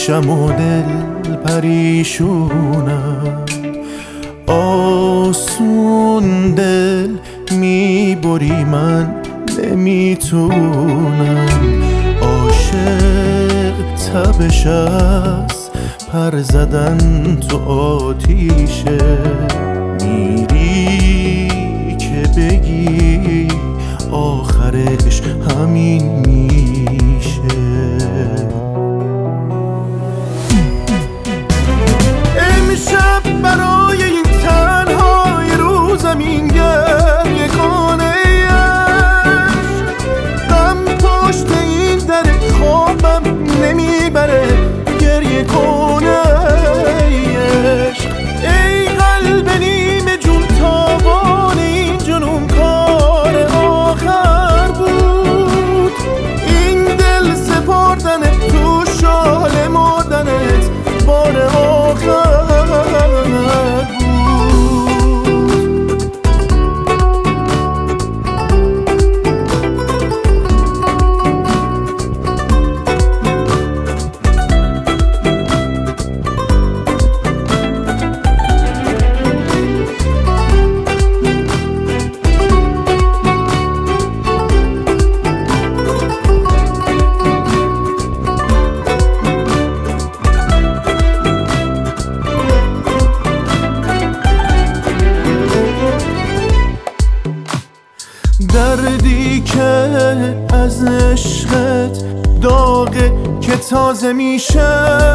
میشم و دل پریشونم، آسون دل میبری من نمیتونم. عاشق تبش از پر زدن تو آتیشه، میری که بگی آخرش همین میشه. امشب برای این تنهای رو زمین گریه کنه، غم پشت این در خوابم نمیبره گریه کنه. ای قلب نیمه جون تابان این جنون کار آخر بود، این دل سپردنت تو شال مردنت بار آخر بود. دردی که از عشقت داغه که تازه میشه،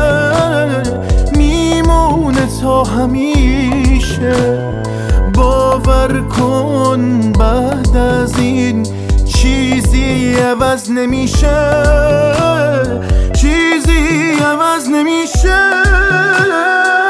میمونه تا همیشه. باور کن بعد از این چیزی عوض نمیشه، چیزی عوض نمیشه.